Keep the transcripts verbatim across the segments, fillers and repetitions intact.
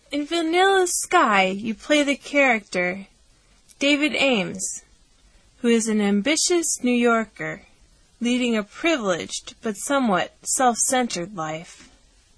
In Vanilla Sky, you play the character David Ames, who is an ambitious New Yorker, leading a privileged but somewhat self-centered life.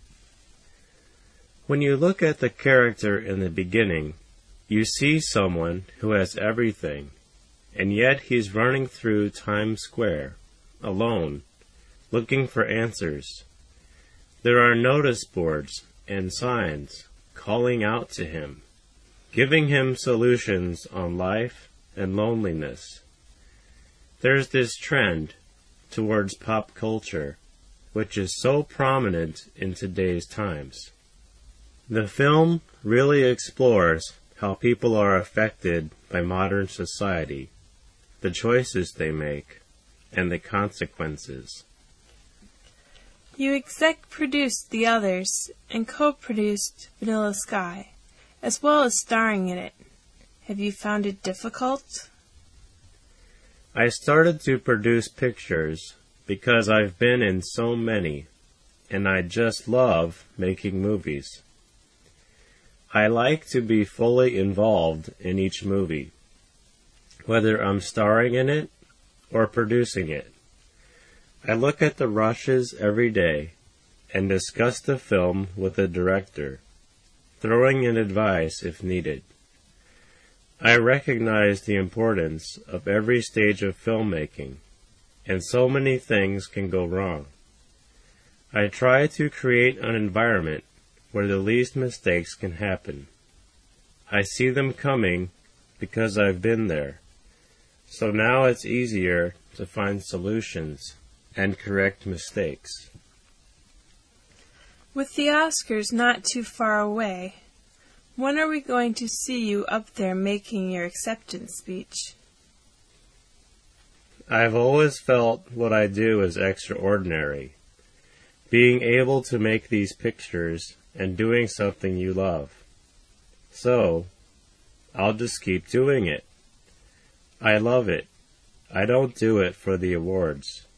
When you look at the character in the beginning, you see someone who has everything, and yet he's running through Times Square, alone, looking for answers. There are notice boards and signs calling out to him, giving him solutions on life and loneliness. There's this trend towards pop culture, which is so prominent in today's times. The film really explores how people are affected by modern society, the choices they make, and the consequences. You exec-produced The Others and co-produced Vanilla Sky, as well as starring in it. Have you found it difficult? I started to produce pictures because I've been in so many, and I just love making movies. I like to be fully involved in each movie, whether I'm starring in it or producing it. I look at the rushes every day and discuss the film with the director, throwing in advice if needed. I recognize the importance of every stage of filmmaking, and so many things can go wrong. I try to create an environment where the least mistakes can happen. I see them coming because I've been there, so now it's easier to find solutions and correct mistakes. With the Oscars not too far away, when are we going to see you up there making your acceptance speech? I've always felt what I do is extraordinary. Being able to make these pictures and doing something you love. So, I'll just keep doing it. I love it. I don't do it for the awards.